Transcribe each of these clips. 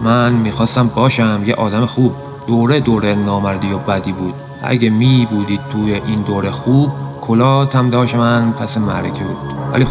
من میخواستم باشم یه آدم خوب. دوره نامردی و بدی بود. اگه می بودید توی این دوره خوب، کلاتم داشت من پس معرکه بود. ولی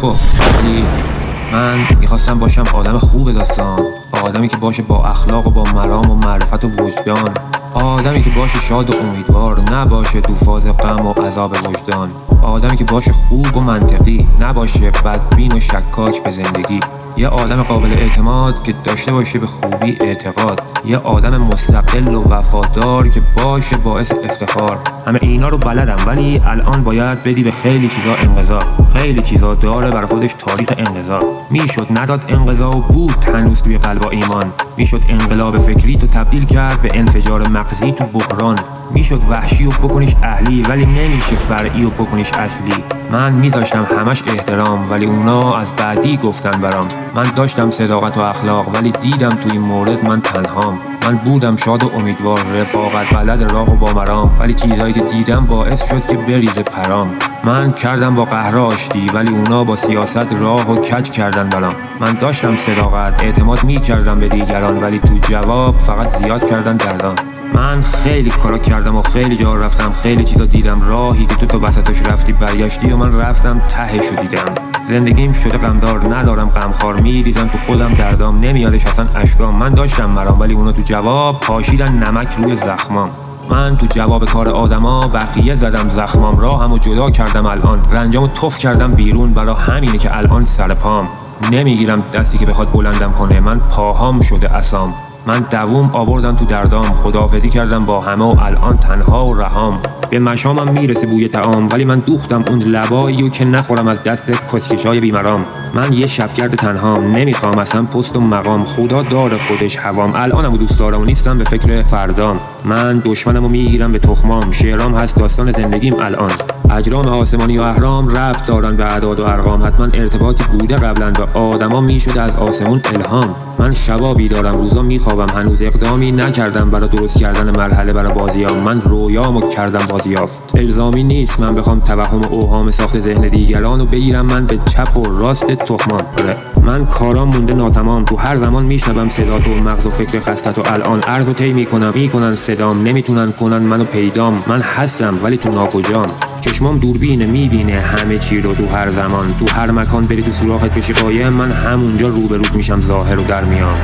من میخواستم باشم آدم خوب داستان، آدمی که باشه با اخلاق و با مرام و معرفت و وجدان، آدمی که باشه شاد و امیدوار، نباشه تو فاز غم و عذاب وجدان، آدمی که باشه خوب و منطقی، نباشه بدبین و شکاک به زندگی، یه آدم قابل اعتماد که داشته باشه به خوبی اعتقاد، یه آدم مستقل و وفادار که باشه باعث افتخار. همه اینا رو بلدم، ولی الان باید بدی به خیلی چیزا انقضا. خیلی چیزا داره برای خودش تاریخ انقضا. میشد نداد انقضا و بود هنوز توی قلب ایمان. میشد انقلاب فکری تو تبدیل کرد به انفجار مغزی تو بحران. میشد وحشی و بکنیش اهلی، ولی نمیشه فرعی و بکنیش اصلی. من میذاشتم همش احترام، ولی اونا از بعدی گفتن برام. من داشتم صداقت و اخلاق، ولی دیدم توی این مورد من تنهام. من بودم شاد و امیدوار، رفاقت بلد راه و با مرام، ولی چیزایی که دیدم باعث شد که بریزه پرام. من کردم با قهر آشتی، ولی اونا با سیاست راه و کج کردن برام. من داشتم صداقت، اعتماد میکردم به دیگران، ولی تو جواب فقط زیاد کردن دردان. من خیلی کارا کردم و خیلی جا رفتم، خیلی چیزا دیدم، راهی که تو وسطش رفتی برگشتی و من رفتم تهشو دیدم. زندگیم شده غمدار، ندارم غمخوار، میریزم تو خودم دردام، نمیادش اصلا اشکام. من داشتم مرام، ولی اونا تو جواب پاشیدن نمک روی زخمام. من تو جواب کار آدما بقیه زدم زخمام، راهمو جدا کردم الان، رنجامو تف کردم بیرون، برا همینه که الان سر پام. نمیگیرم دستی که بخواد بلندم کنه، من پاهام شده عصام. من دووم آوردم تو دردام، خداحافظی کردم با همه و الان تنها و رهام. به مشامم میرسه بوی طعام، ولی من دوختم اون لباییو که نخورم از دست کسکشای بیمرام. من یه شبگرد تنهام، نمیخوام اصلا پست و مقام، خدا داره خودش هوام. الانمو دوست دارم و نیستم به فکر فردام. من دشمنمو میگیرم به تخمام، شعرام هست داستان زندگیم الان. اجرام آسمانی و اهرام ربط دارن به اعداد و ارقام، حتما ارتباطی بوده قبلا و آدما میشده از آسمون الهام. من شبا بیدارم، روزا میخوابم، هنوز اقدامی نکردم برای درست کردن مرحله برای بازیام. من رویامو کردم بازیافت. الزامی نیست من بخوام توهم و اوهام ساخت ذهن دیگرانو بگیرم من به چپ و راست تخمان. من کارام مونده ناتمام، تو هر زمان میشنوم صدا تو مغز و فکر خستت و الان عرضو طی میکنن صدام، نمیتونن کنن منو پیدام. من هستم ولی تو ناکجام، چشمام دوربینه میبینه همه چی رو تو هر زمان. تو هر مکان بری تو سوراخت بشی قایم، من همونجا روبروت میشم ظاهر و در میام.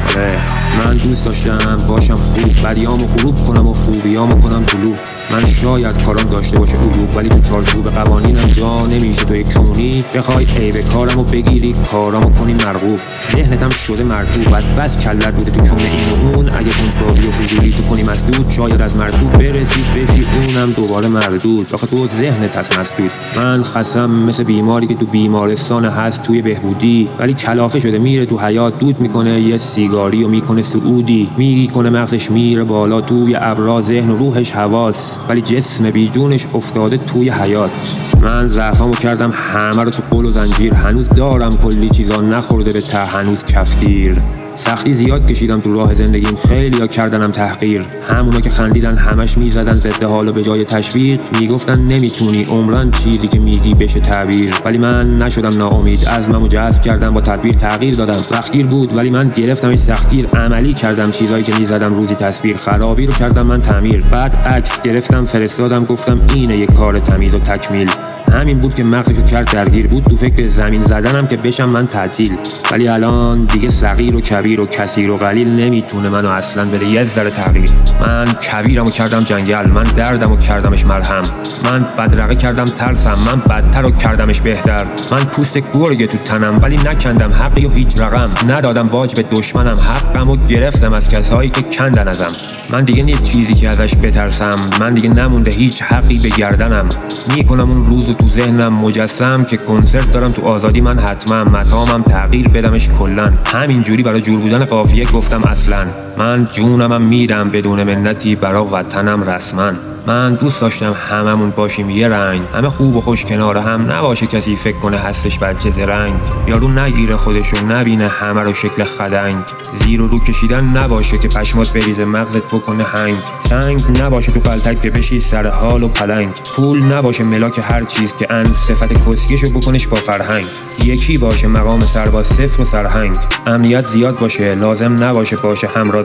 من دوست داشتم باشم خوب، بدیامو غروب کنم و خوبیامو کنم طلوع. من شاید کارام داشته باشه عیوب، ولی تو چارچوب قوانینم جا نمیشه تو یک کونی بخوای عیب کارمو بگیری کارامو کنی مرغوب. ذهنتم شده مرطوب، از بس کلت بوده تو کونه این و اون. اگه کنجکاوی و فضولی تو کنی مسدود، شاید از مرطوب برسی بشی اونم دوباره مردود. آخه تو ذهنت هست مسدود. من خستم مثل بیماری که تو بیمارستان هست توی بهبودی، ولی کلافه شده میره تو حیات، دود میکنه یه سیگاری و میکنه سعودی، میکنه مغزش میره بالا توی ابرا، ذهن و روحش حواس، ولی جسم بیجونش افتاده توی حیات. من ضعفامو کردم همه رو تو قل و زنجیر، هنوز دارم کلی چیزا نخورده به ته، هنوز کفگیر. سختی زیاد کشیدم تو راه زندگیم، خیلیا کردنم تحقیر. همونا که خندیدن همش میزدن ضد حال و به جای تشویق میگفتن نمیتونی عمرن چیزی که میگی بشه تعبیر. ولی من نشدم ناامید، عزممو جذب کردم، با تدبیر تغییر دادم. وقتگیر بود ولی من گرفتم این سختگیر، عملی کردم چیزایی که میزدم روزی تصویر، خرابی رو کردم من تعمیر. بعد عکس گرفتم فرستادم، گفتم اینه یک کار تمیز و تکمیل. همین بود که مغزشو کرد درگیر، بود تو فکر زمین زدنم که بشم من تعطیل. ولی الان دیگه صغیر و کبیر و کثیر و قلیل نمیتونه منو اصلا بده یه ذره تغییر. من کویرمو کردم جنگل، من دردمو کردمش مرهم، من بدرقه کردم ترسم، من بدتر رو کردمش بهتر. من پوست گرگ تو تنم ولی نکندم حقی و هیچ رقم، ندادم باج به دشمنم، حقمو گرفتم از کسایی که کندن ازم. من دیگه نیست چیزی که ازش بترسم، من دیگه نمونده هیچ حقی به گردنم. میکنم اون روزو تو ذهنم مجسم که کنسرت دارم تو آزادی، من حتما مطامم تغییر بدمش کلن. همینجوری برای جور بودن قافیه گفتم اصلا من جونمم میدم بدون منتی برا وطنم رسما. من دوست داشتم هممون باشیم یه رنگ، همه خوب و خوش کنار هم، نباشه کسی فکر کنه هستش بچه زرنگ، یارو نگیره خودشو نبینه همه رو شکل خدنگ، زیر و رو کشیدن نباشه که پشمات بریزه مغزت بکنه هنگ، سنگ نباشه تو قلتک که بشی سر حال و پلنگ، پول نباشه ملاک هر چیز که ان صفت کسکشو بکنش با فرهنگ، یکی باشه مقام سرباز صفر و سرهنگ، امنیت زیاد باشه لازم نباشه همراه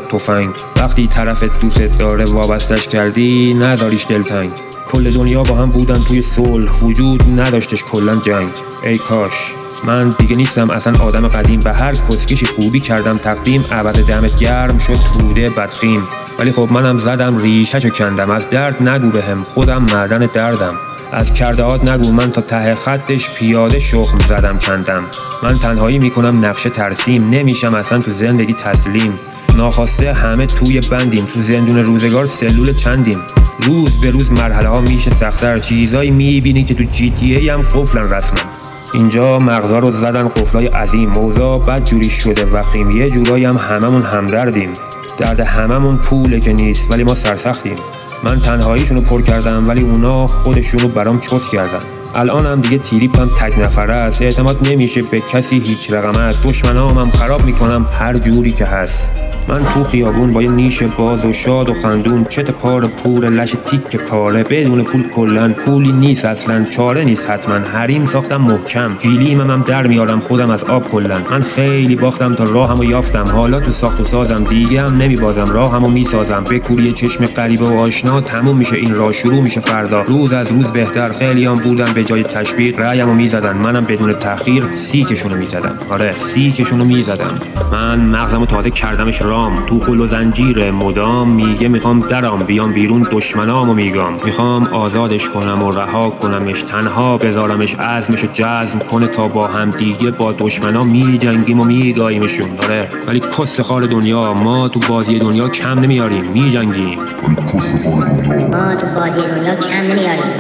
داد تفنگ. وقتی طرف دوست داره وابستش کردی نذاریش دلتنگ. کل دنیا با هم بودن توی صلح، وجود نداشتش کلن جنگ. ای کاش من دیگه نیستم اصلا آدم قدیم، به هر کسکشی خوبی کردم تقدیم، عوض دمت گرم شد توده بدخیم. ولی خب منم زدم ریشه‌شو کندم، از درد نگو بهم خودم معدن دردم. از کردهات نگو من تا ته خطش پیاده شخم زدم کندم. من تنهایی میکنم نقشه ترسیم، نمیشم اصلا تو زندگی تسلیم. ناخواسته همه توی بندیم، تو زندون روزگار سلول چندیم. روز به روز مرحله ها میشه سخت‌تر، چیزایی میبینی که تو GTA هم قفلن رسما. اینجا مغزا رو زدن قفلای عظیم، موضوع بد جوری شده وخیم. یه جورایی هم هممون همدردیم، درد هممون پوله که نیست ولی ما سرسختیم. من تنهاییشونو پر کردم ولی اونا خودشونو برام چوس کردن. الانم دیگه تیریپم تک نفره است، اعتماد نمیشه به کسی هیچ رقم است. دشمنامم خراب میکنم هر جوری که هست. من تو خیابون با یه نیش باز و شاد و خندون، چت پار پور لش تیک پاره، بدون پول کلن پولی نیست اصلا، چاره نیست حتما. حریم ساختم محکم، گیلیمم در میارم خودم از آب کلن. من خیلی باختم تا راهمو یافتم، حالا تو ساخت و سازم دیگه هم نمیبازم، راهمو میسازم. به کوری چشم غریبه و آشنا تموم میشه این راه، شروع میشه فردا. روز از روز بهتر، خیلیام بودن به جای تشویق رأیمو میزدن، منم بدون تأخیر سیکشونو میزدم. آره سیکشونو میزدم. من مغزمو تازه کردمش تو قل و زنجیر مدام، میگه میخوام درام بیام بیرون دشمنامو میگم. میخوام آزادش کنم و رها کنمش، تنها بذارمش عزمشو جزم کنه تا با هم دیگه با دشمنا میجنگیم و میگاییمشون. داره ولی کس خال دنیا، ما تو بازی دنیا کم نمیاریم، میجنگیم. ما تو بازی دنیا کم نمیاریم،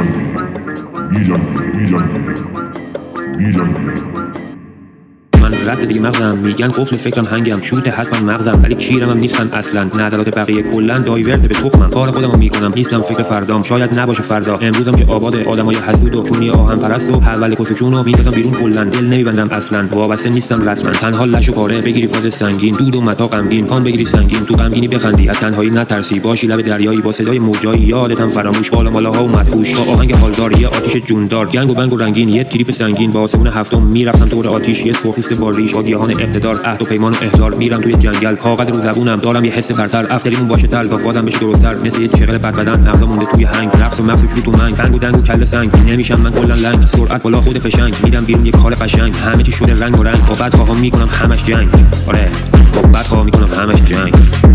میجنگیم. من رد دیگه مغزم، میگن قفل فکرم هنگم، شوت حتما مغزم ولی کیرمم نیستن اصلا. نظرات بقیه کلا دایورد به تخمم، کار خودمو میکنم نیستم فکر فردام، شاید نباشه فردا. امروزم که آباد آدمای حسود و چونی آهن پرست و حول کسوچونو میندازم بیرون کلا. دل نمیبندم اصلا، وابسته نیستم رسما. تنها لش و پاره بگیری فاز سنگین، دود و متا غمگین کان بگیری سنگین. تو غمگینی بخندی، از تنهایی نترسی، باشی لب دریایی با صدای موجایی، یادتم فراموش بالا مالاها و مدهوش با آهنگ حالدار، یه آتش جوندار، گنگ و بنگ و رنگین، یه تریپ سنگین با آسمون هفتم میرقصم دور آتیش، یه سرخیست با ریش با گیاهان اقتدار، عهد و پیمان و احضار. میرم توی جنگل، کاغذ رو زبونم، دارم یه حس برتر، افتریمون باشه تل تا فازم بشه درست‌تر. مثل یه چغل بد بدن مغزم مونده توی هنگ، رقص و مغز و شوت و منگ، بنگ و دنگ و کله سنگ. نمیشم من کلا لنگ، سرعت بالا خود فشنگ، میدم بیرون یه کار قشنگ. همه چی شده رنگ و رنگ، با بد خواهم میکنم همش جنگ. آره با بد خواهم میکنم همش جنگ.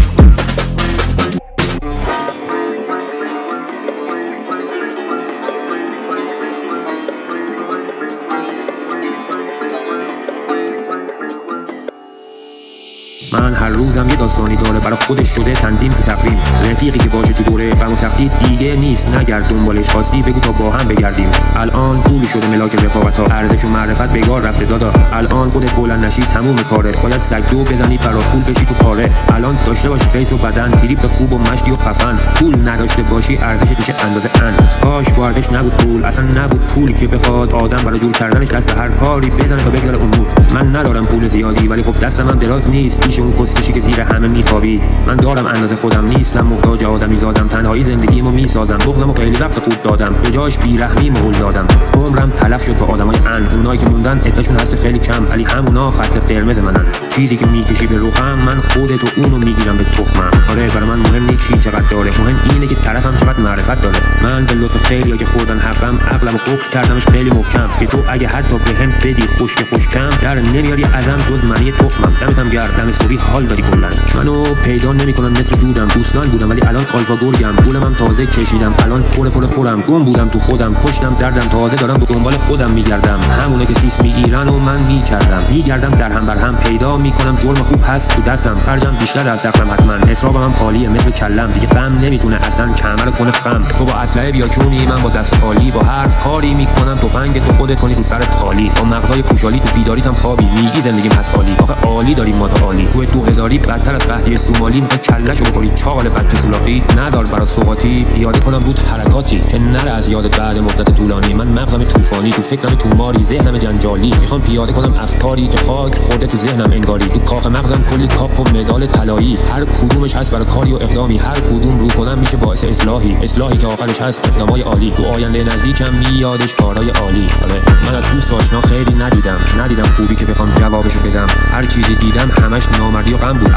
من هر روزم یه داستانی داره، برای خودش شده تنظیم تو تقویم. رفیقی که باشه تو دوره غم و سختی دیگه نیست، نگرد دنبالش، خواستی بگو تا با هم بگردیم. الان پولی شده ملاک رفاقت‌ها، ارزش و معرفت بگار رفته دادا. الان خودت بلند نشی تموم کاره، باید سگدو بزنی برا پول بشی تو پاره. الان داشته باش فیس و بدن، تریپ خوب و مشتی و خفن. پول نداشته باشی ارزش میشه اندازه ان. کاش باردش نبود پول، اصلا نبود پولی که بخواد آدم برای جور کردنش دست به هر کاری بزنه تا بگذره امور. من ندارم پول زیادی ولی خب دستم هم دراز نیست، میشه اون کسکشی که زیر همه میخوابید. من دارم اندازه خودم، نیستم محتاج آدمی زادم، تنهایی زندگیمو میسازم. بغضمو خیلی وقت خوب دادم، به جاش بیرحمی مهول دادم. عمرم تلف شد با آدمای ان، اونایی که موندن عده‌شون هست خیلی کم ولی همونا خط قرمز منن. چیزی که میکشی به روخم، من خودت و اونو میگیرم به تخمم. آره برای من مهم نیست کی چقدر داره، مهم اینه که طرفم چقدر معرفت داره. من به لطف خیلیا که خوردن حقم، عقلمو قفل کردمش خیلی محکم که تو اگه حتی بهم بدی خوشکم در نمیاری ازم جز معنی تخمم. دمتم گرم، دم صبحی حال داری کلا. منو پیدا نمیکنن مثل دودم، دوستان بودم ولی الان آلفا گرگم. پولمم تازه کشیدم، الان پرم، گم بودم تو خودم، کشتم دردم، تازه دارم دنبال خودم میگردم. همونه که سیس میگیرن و من میگردم در هم بر هم، پیدا میکنم جرم خوب هست تو دستم، خرجم بیشتر از دخلم حتما، حسابم هم خالیه مثل کلم، دیگه غم نمیتونه اصلا کمر کنه خم. تو با اسلحه بیا چونی، من با دست خالی، با حرف کاری میکنم، تفنگ تو خودت کنی رو سرت خالی، با مغزای پوشالی تو بیداریتم خوابی، میگی زندگیم هست عالی. آخه عالی داریم ما تا عالی، تو 2000 بدتر از قحطی سومالی، میخوای کلهشو بخوری چاقال بد سولاخی. ندار برا سوغاتی پیاده کنم رود حرکاتی که نره از یادت بعد مدت طولانی. من مغزم طوفانی، تو فکرم توماری، ذهنم جنجالی، میخوام پیاده کنم افکاری که خاک خورده تو ذهنم انگاری. تو کاخ مغزم کلی کاپ و مدال طلایی، هر کدومش هست برای کاری و اقدامی، هر کدوم رو کنم میشه باعث اصلاحی که آخرش هست اقدامای عالی. تو آینده نزدیکم میادش کارهای عالی. من از دوست آشنا خیلی ندیدم خوبی که بخوام جوابشو بدم. هر چیزی دیدم همش نامردی و غم بود، اعصاب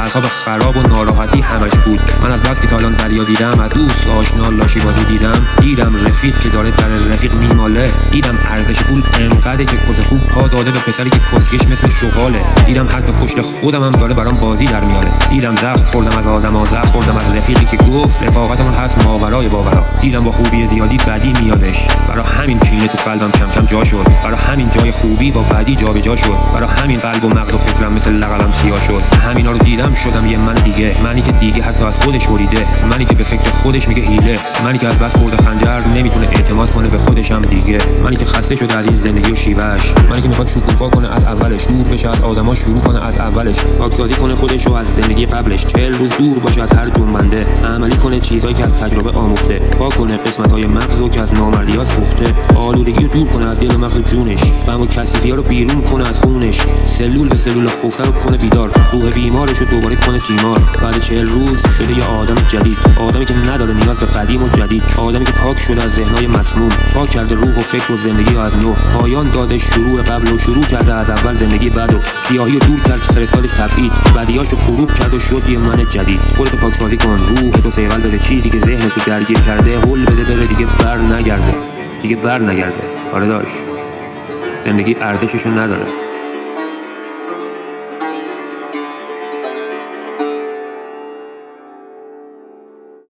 خراب و ناراحتی همش بود. من از بس که تا الان دریا دیدم، از دوست آشنا لاشی بازی دیدم رفیق که داره در رفیق میماله. دیدم ارزش پول انقدره که کس خوب پا داده به پسری که کسکش مثل شغاله. دیدم حتی پشت خودم هم داره برام بازی در میاره. دیدم زخم خوردم از آدما، زخم خوردم از رفیقی که گفت رفاقتمون هست ماورای باورا. دیدم با خوبی زیادی بدی میادش، برای همین کینه تو قلبم کم کم جا شد. برای همین جای خوبی با بدی جابجا شد. برای همین قلب و مغز و فکرم مثل لقلم سیاه شد. همینا رو دیدم شدم یه من دیگه، منی که دیگه حتی از خودش بریده، منی که به فکر خودش میگه هیله، منی که از بس خورده خنجر نمیتونه اعتماد کنه به خودش هم دیگه، منی که خسته شده از این زندگی و شیوهش، منی که میخواد شکوفا کنه از اولش، دور بشه از آدما، شروع کنه از اولش، پاکسازی کنه خودش رو از زندگی قبلش، 40 روز دور باشه از هر جنبنده، عملی کنه چیزایی که از تجربه آموخته، پاک کنه قسمت‌های مغزو که از نامردی‌ها سوخته، آلودگی رو دور کنه از دل و مغز جونش، غم و کثیفی‌ها رو بیرون کنه از خونش، سلول به سلول خفته رو کنه بیدار، روح بیمارش رو دوباره کنه تیمار. بعد 40 روز شده یه آدم جدید، آدمی که نداره نیاز به قدیم و جدید، آدمی که پاک شده از ذهن‌های مسموم، پاک کرده روح و فکر و زندگی رو از نو، پایان داده شروع قبل و شروع کرده از اول زندگی بعد و سیاهی رو دور کرد، فرستادش تبعید، بدیاشو فروب کرد و شد یه من جدید. خودت پاکسازی کن، روح تو سیغل بده، چیزی که ذهنت رو درگیر کرده هول بده، بره دیگه بر نگرده. آره داش، زندگی ارزششو نداره.